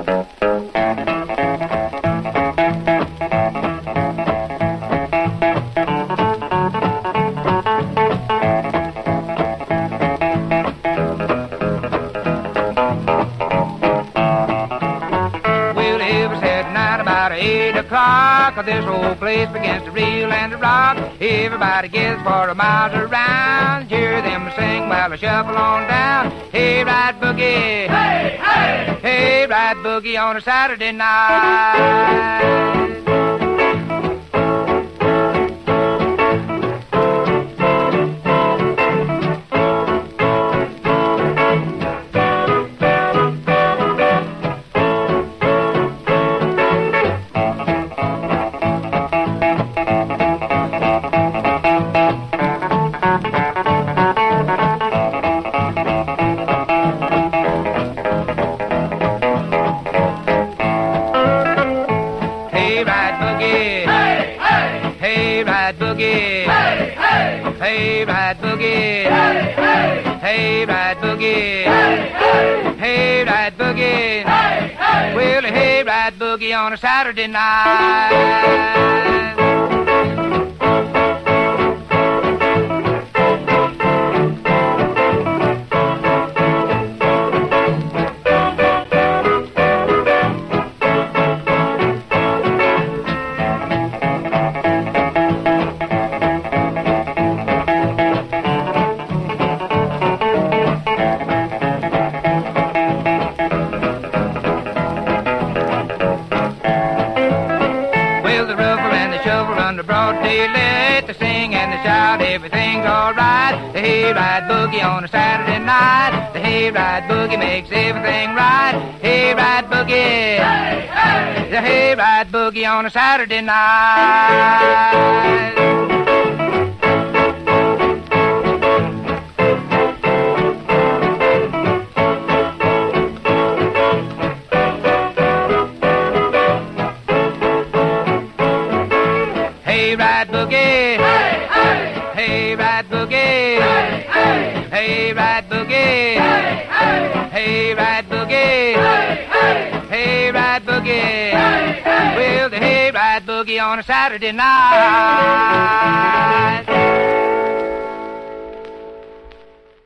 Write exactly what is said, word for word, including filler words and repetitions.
Eight o'clock, this whole place begins to reel and to rock. Everybody gets for a miles around. Hear them sing while I shuffle on down. Hey, ride boogie, hey, hey, hey, ride boogie on a Saturday night. Hey, ride boogie, hey, hey, hey, ride boogie, hey, hey, hey, ride boogie, hey, hey, hey, ride boogie, hey, hey, well, hey, ride boogie on a Saturday night. On the broad daylight, they sing and they shout, everything's alright. The hayride boogie on a Saturday night. The hayride boogie makes everything right. Hayride boogie, hey, hey. The hayride boogie on a Saturday night. Hey, ride boogie, hey, hey, hey, ride boogie, hey, hey, hey, ride boogie, hey, hey, hey, ride boogie, hey, hey, hey, ride boogie, hey, hey, well, the hay ride boogie on a Saturday night.